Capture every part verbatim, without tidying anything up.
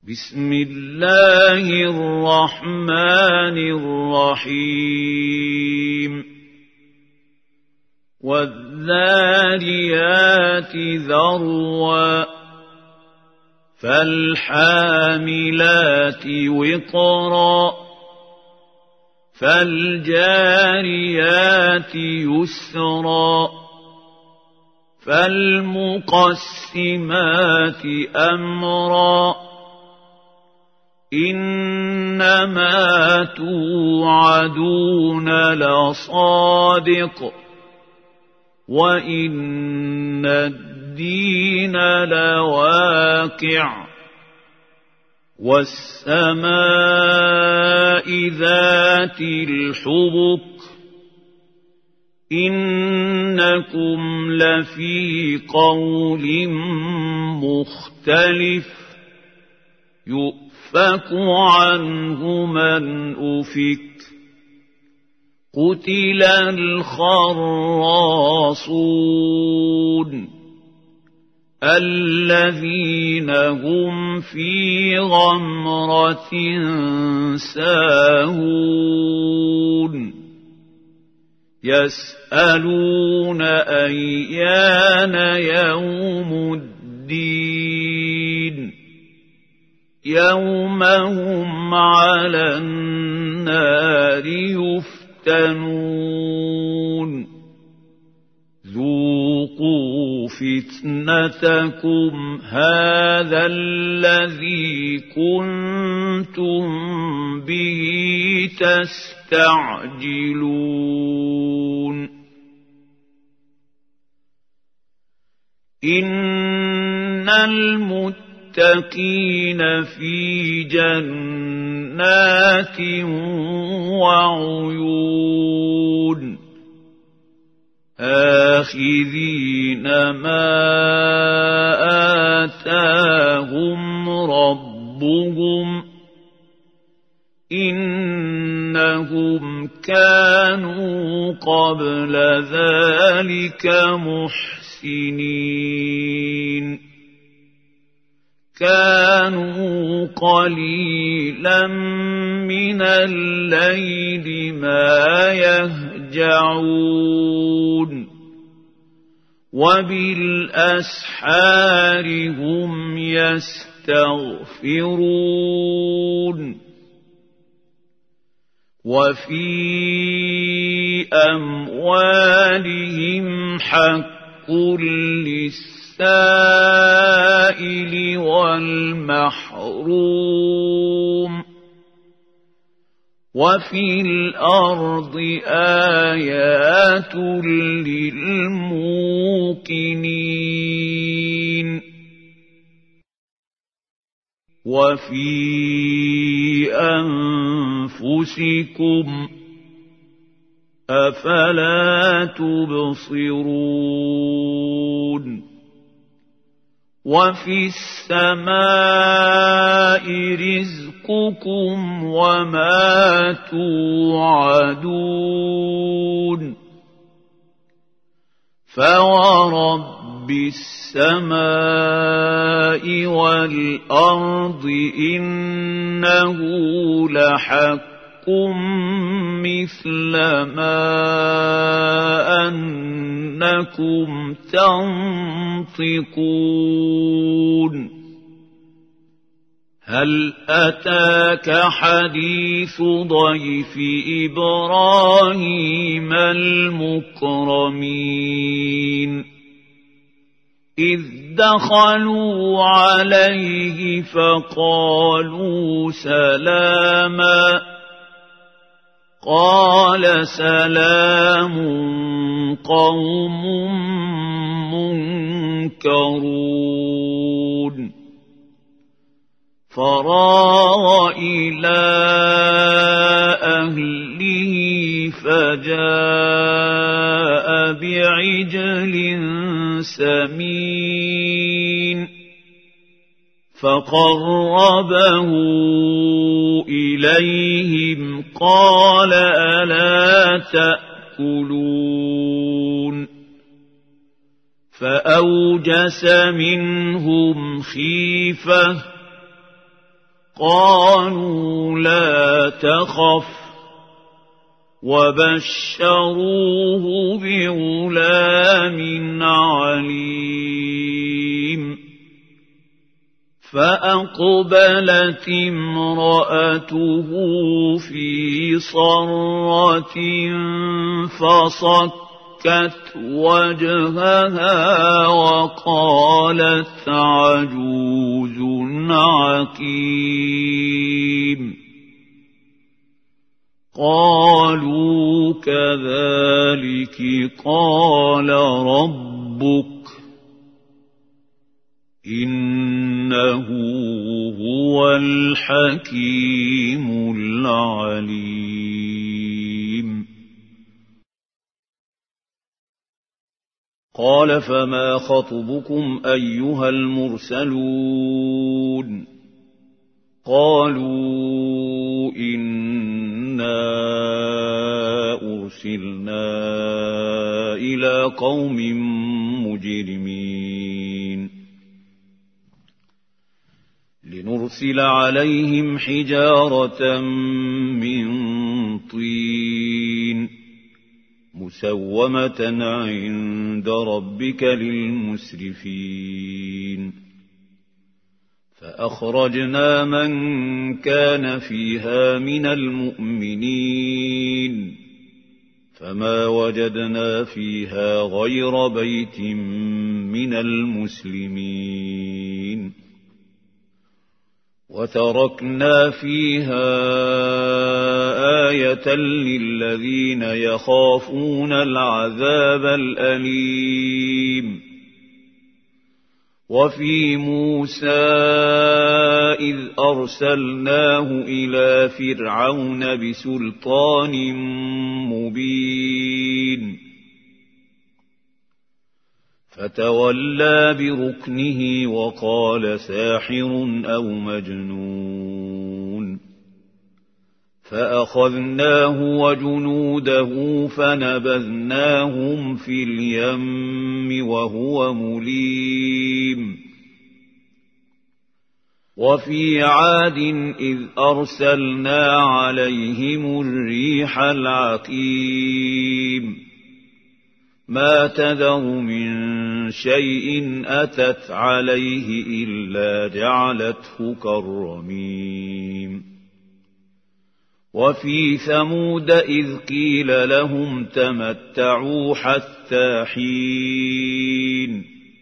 بسم الله الرحمن الرحيم والذاريات ذروا فالحاملات وقرا فالجاريات يسرا فالمقسمات أمرا إنما توعدون لصادق وإن الدين لواقع والسماء ذات الحبك إنكم لفي قول مختلف يؤفك عنه من أفك قتل الخراصون الذين هم في غمرة ساهون يسألون أيان يوم الدين يوم هم على النار يفتنون ذوقوا فتنتكم هذا الذي كنتم به تستعجلون إن المتقين في جنات وعيون آخذين ما آتاهم ربهم إنهم كانوا قبل ذلك محسنين كانوا قليلا من الليل ما يهجعون وبالأسحار هم يستغفرون وفي أموالهم حق للسائل والمحروم وفي الأرض آيات للموقنين وفي أنفسكم أفلا تبصرون وفي السماء رزقكم وما توعدون فورب السماء والأرض إنه لحق مثل ما أنكم تنطقون هل أتاك حديث ضيف إبراهيم المكرمين إذ دخلوا عليه فقالوا سلاما قال سلام قوم منكرون فراغ إلى أهله فجاء بعجل سمين فقربه إليهم قال ألا تأكلون فأوجس منهم خيفة قالوا لا تخف وبشروه بغلام عليم فأقبلت امرأته في صرة فصكت وجهها وقالت عجوز عقيم قالوا كذلك قال ربك إنه هو الحكيم العليم قال فما خطبكم أيها المرسلون قالوا إنا أرسلنا إلى قوم مجرمين لنرسل عليهم حجارة من طين مسومة عند ربك للمسرفين فأخرجنا من كان فيها من المؤمنين فما وجدنا فيها غير بيت من المسلمين وتركنا فيها آية للذين يخافون العذاب الأليم وفي موسى إذ أرسلناه إلى فرعون بسلطان مبين فتولى بركنه وقال ساحر أو مجنون فأخذناه وجنوده فنبذناهم في اليم وهو مليم وفي عاد إذ أرسلنا عليهم الريح العقيم ما تذر من شيء أتت عليه إلا جعلته كالرميم وفي ثمود إذ قيل لهم تمتعوا حتى حين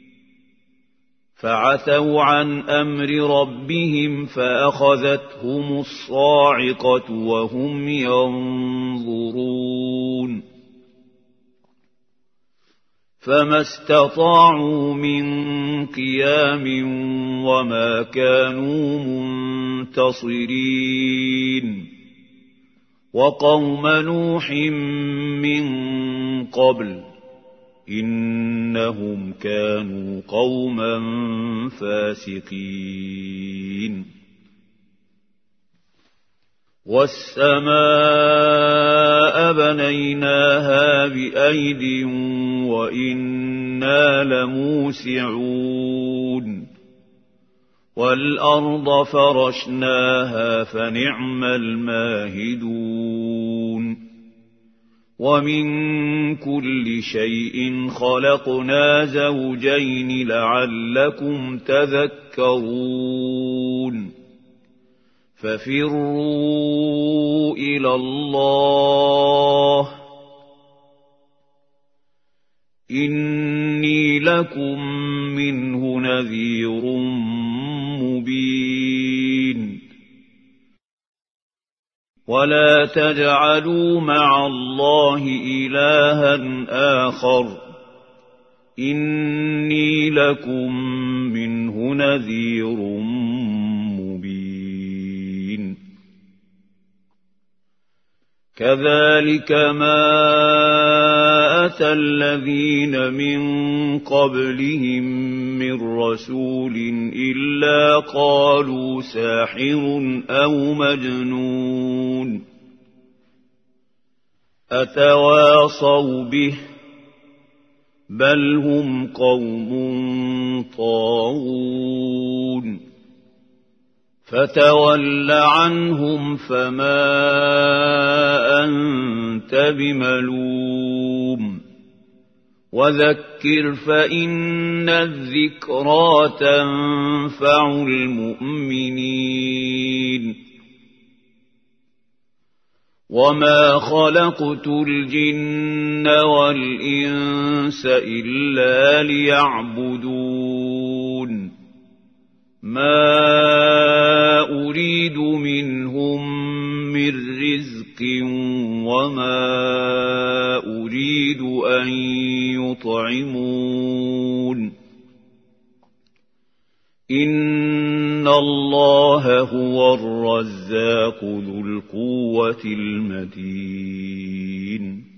فعتوا عن أمر ربهم فأخذتهم الصاعقة وهم ينظرون فما استطاعوا من قيام وما كانوا منتصرين وقوم نوح من قبل إنهم كانوا قوما فاسقين والسماء بنيناها بأيد وإنا لموسعون والأرض فرشناها فنعم الماهدون ومن كل شيء خلقنا زوجين لعلكم تذكرون ففروا إلى الله إني لكم منه نذير مبين ولا تجعلوا مع الله إلها آخر إني لكم منه نذير مبين كذلك ما أتى الذين من قبلهم من رسول إلا قالوا ساحر أو مجنون أتواصوا به بل هم قوم طاغون فتول عنهم فما أنت بملوم وذكر فإن الذكرى تنفع المؤمنين وما خلقت الجن والإنس إلا ليعبدون ما أريد منهم من رزق وما أريد أن يطعمون إن الله هو الرزاق ذو القوة المتين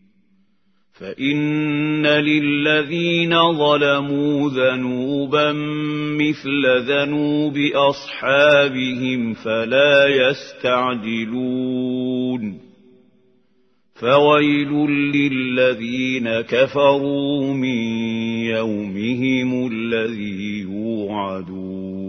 فإن للذين ظلموا ذنوبا مثل ذنوب أصحابهم فلا يستعجلون فويل للذين كفروا من يومهم الذي يوعدون